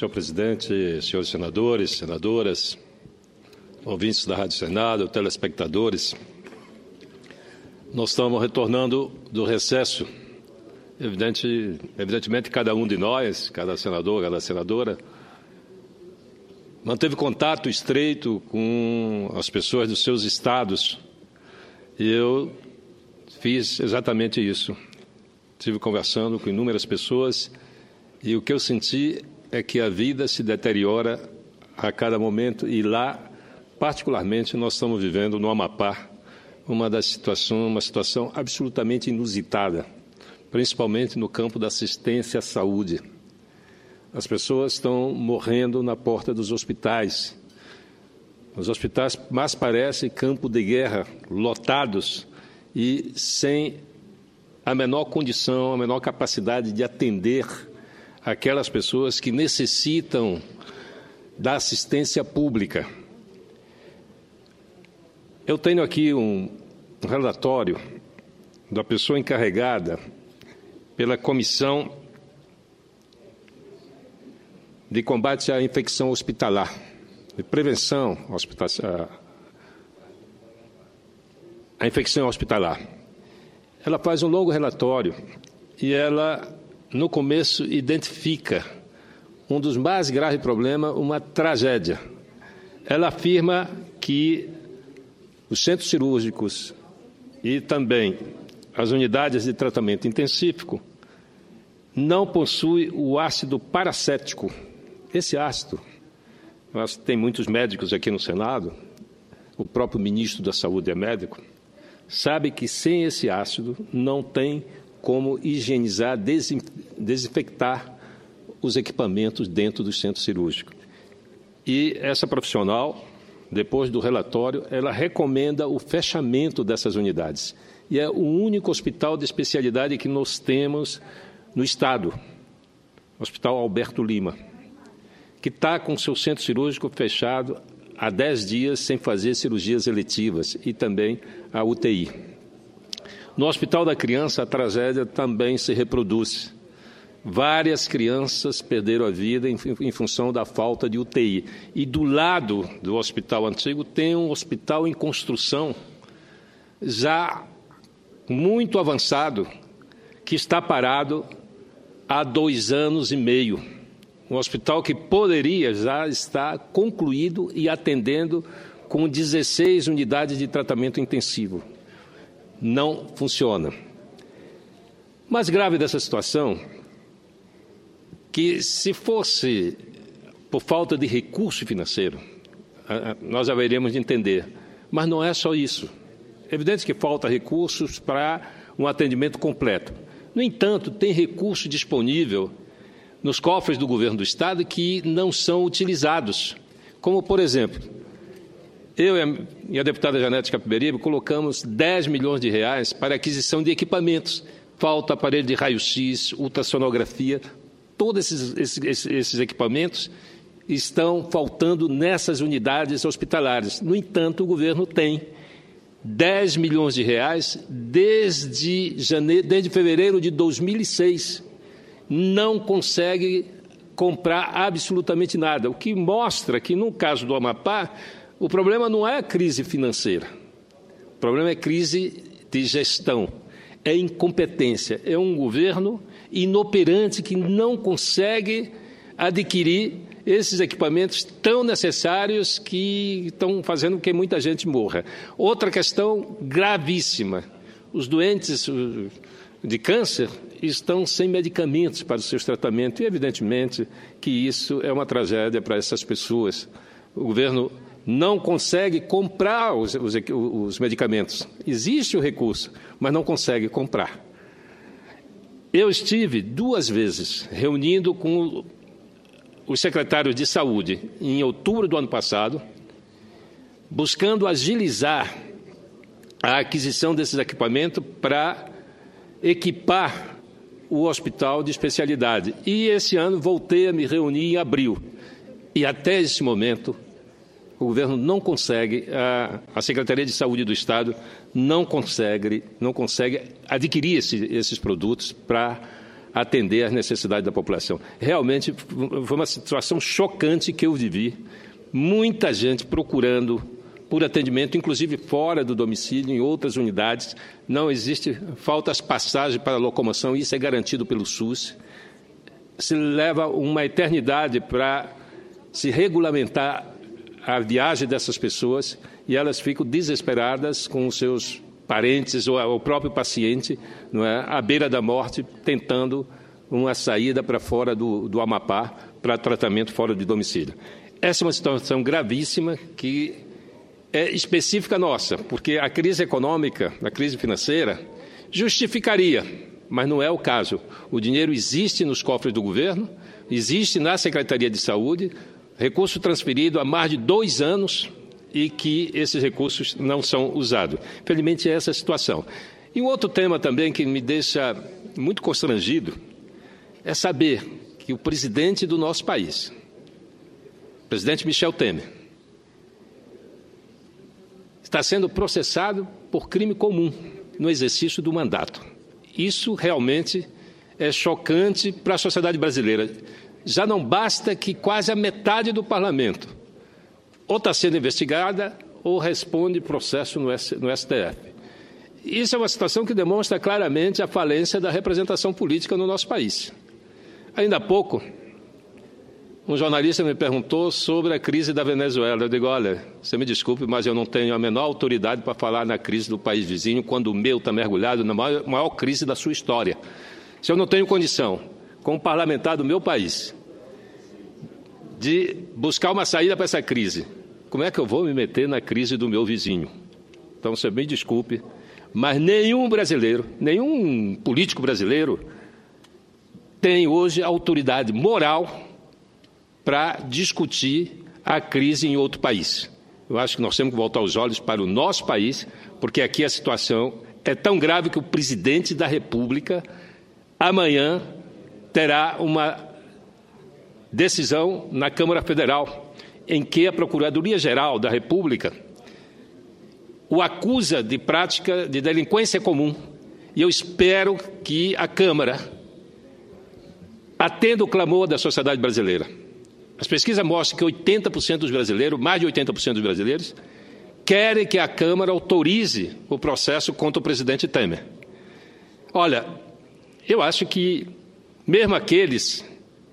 senhor presidente, senhores senadores, senadoras, ouvintes da Rádio Senado, telespectadores. Nós estamos retornando do recesso. Evidentemente, cada um de nós, cada senador, cada senadora, manteve contato estreito com as pessoas dos seus estados. E eu fiz exatamente isso. Estive conversando com inúmeras pessoas e o que eu senti é que a vida se deteriora a cada momento e lá, particularmente, nós estamos vivendo no Amapá uma situação absolutamente inusitada, principalmente no campo da assistência à saúde. As pessoas estão morrendo na porta dos hospitais. Os hospitais mais parecem campo de guerra, lotados e sem a menor condição, a menor capacidade de atender aquelas pessoas que necessitam da assistência pública. Eu tenho aqui um relatório da pessoa encarregada pela Comissão de Combate à Infecção Hospitalar, de Prevenção à Infecção Hospitalar. Ela faz um longo relatório e ela, no começo, identifica um dos mais graves problemas, uma tragédia. Ela afirma que os centros cirúrgicos e também as unidades de tratamento intensivo não possuem o ácido paracético. Esse ácido, tem muitos médicos aqui no Senado, o próprio ministro da Saúde é médico, sabe que sem esse ácido não tem como higienizar, desinfectar os equipamentos dentro do centro cirúrgico. E essa profissional, depois do relatório, ela recomenda o fechamento dessas unidades. E é o único hospital de especialidade que nós temos no Estado, o Hospital Alberto Lima, que está com seu centro cirúrgico fechado há 10 dias sem fazer cirurgias eletivas e também a UTI. No Hospital da Criança, a tragédia também se reproduz. Várias crianças perderam a vida em função da falta de UTI. E do lado do hospital antigo tem um hospital em construção, já muito avançado, que está parado há 2 anos e meio. Um hospital que poderia já estar concluído e atendendo com 16 unidades de tratamento intensivo. Não funciona. Mais grave dessa situação, que se fosse por falta de recurso financeiro, nós haveríamos de entender. Mas não é só isso. É evidente que falta recursos para um atendimento completo. No entanto, tem recurso disponível nos cofres do governo do Estado que não são utilizados. Como, por exemplo, eu e a deputada Janete Capiberibe colocamos 10 milhões de reais para aquisição de equipamentos. Falta aparelho de raio-x, ultrassonografia. Todos esses equipamentos estão faltando nessas unidades hospitalares. No entanto, o governo tem 10 milhões de reais desde fevereiro de 2006. Não consegue comprar absolutamente nada, o que mostra que, no caso do Amapá, o problema não é a crise financeira, o problema é crise de gestão, é incompetência, é um governo inoperante que não consegue adquirir esses equipamentos tão necessários que estão fazendo com que muita gente morra. Outra questão gravíssima, os doentes de câncer estão sem medicamentos para os seus tratamentos e, evidentemente, que isso é uma tragédia para essas pessoas. O governo não consegue comprar os medicamentos. Existe o recurso, mas não consegue comprar. Eu estive 2 vezes reunindo com os secretários de saúde em outubro do ano passado, buscando agilizar a aquisição desses equipamentos para equipar o hospital de especialidade. E esse ano voltei a me reunir em abril. E até esse momento, o governo não consegue, a Secretaria de Saúde do Estado não consegue adquirir esses produtos para atender às necessidades da população. Realmente foi uma situação chocante que eu vivi. Muita gente procurando por atendimento, inclusive fora do domicílio, em outras unidades. Não existe, falta as passagens para locomoção, isso é garantido pelo SUS. Se leva uma eternidade para se regulamentar a viagem dessas pessoas e elas ficam desesperadas com os seus parentes ou o próprio paciente, não é, à beira da morte, tentando uma saída para fora do Amapá para tratamento fora de domicílio. Essa é uma situação gravíssima que é específica nossa, porque a crise econômica, a crise financeira, justificaria, mas não é o caso. O dinheiro existe nos cofres do governo, existe na Secretaria de Saúde, recurso transferido há mais de 2 anos e que esses recursos não são usados. Infelizmente, é essa a situação. E um outro tema também que me deixa muito constrangido é saber que o presidente do nosso país, o presidente Michel Temer, está sendo processado por crime comum no exercício do mandato. Isso realmente é chocante para a sociedade brasileira. Já não basta que quase a metade do parlamento ou está sendo investigada ou responde processo no STF. Isso é uma situação que demonstra claramente a falência da representação política no nosso país. Ainda há pouco, um jornalista me perguntou sobre a crise da Venezuela. Eu digo, olha, você me desculpe, mas eu não tenho a menor autoridade para falar na crise do país vizinho quando o meu está mergulhado na maior crise da sua história. Se eu não tenho condição, como parlamentar do meu país, de buscar uma saída para essa crise, como é que eu vou me meter na crise do meu vizinho? Então, você me desculpe, mas nenhum brasileiro, nenhum político brasileiro tem hoje autoridade moral para discutir a crise em outro país. Eu acho que nós temos que voltar os olhos para o nosso país, porque aqui a situação é tão grave que o presidente da República amanhã terá uma decisão na Câmara Federal em que a Procuradoria-Geral da República o acusa de prática de delinquência comum. E eu espero que a Câmara atenda o clamor da sociedade brasileira. As pesquisas mostram que 80% dos brasileiros, mais de 80% dos brasileiros, querem que a Câmara autorize o processo contra o presidente Temer. Olha, eu acho que mesmo aqueles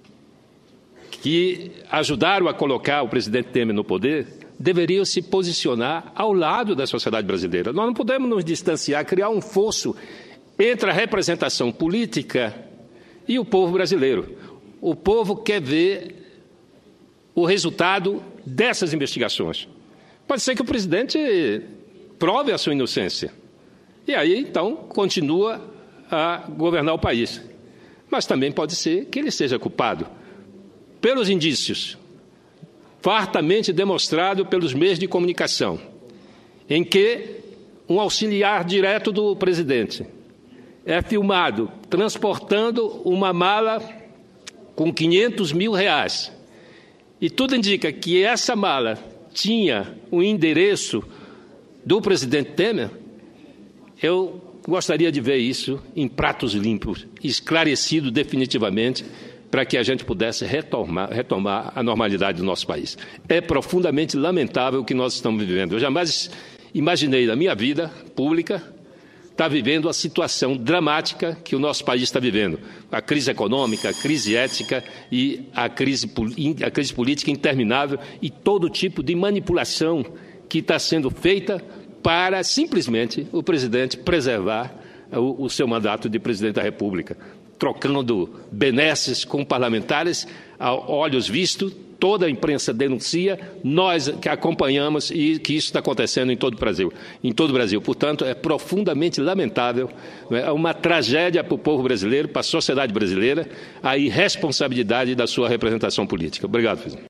que ajudaram a colocar o presidente Temer no poder deveriam se posicionar ao lado da sociedade brasileira. Nós não podemos nos distanciar, criar um fosso entre a representação política e o povo brasileiro. O povo quer ver o resultado dessas investigações. Pode ser que o presidente prove a sua inocência. E aí, então, continua a governar o país. Mas também pode ser que ele seja culpado pelos indícios fartamente demonstrado pelos meios de comunicação, em que um auxiliar direto do presidente é filmado transportando uma mala com R$500 mil. E tudo indica que essa mala tinha o endereço do presidente Temer. Eu gostaria de ver isso em pratos limpos, esclarecido definitivamente, para que a gente pudesse retomar a normalidade do nosso país. É profundamente lamentável o que nós estamos vivendo. Eu jamais imaginei na minha vida pública estar vivendo a situação dramática que o nosso país está vivendo. A crise econômica, a crise ética e a crise política interminável e todo tipo de manipulação que está sendo feita para simplesmente o presidente preservar o seu mandato de presidente da República, trocando benesses com parlamentares a olhos vistos. Toda a imprensa denuncia, nós que acompanhamos e que isso está acontecendo em todo o Brasil. Portanto, é profundamente lamentável, é uma tragédia para o povo brasileiro, para a sociedade brasileira, a irresponsabilidade da sua representação política. Obrigado, presidente.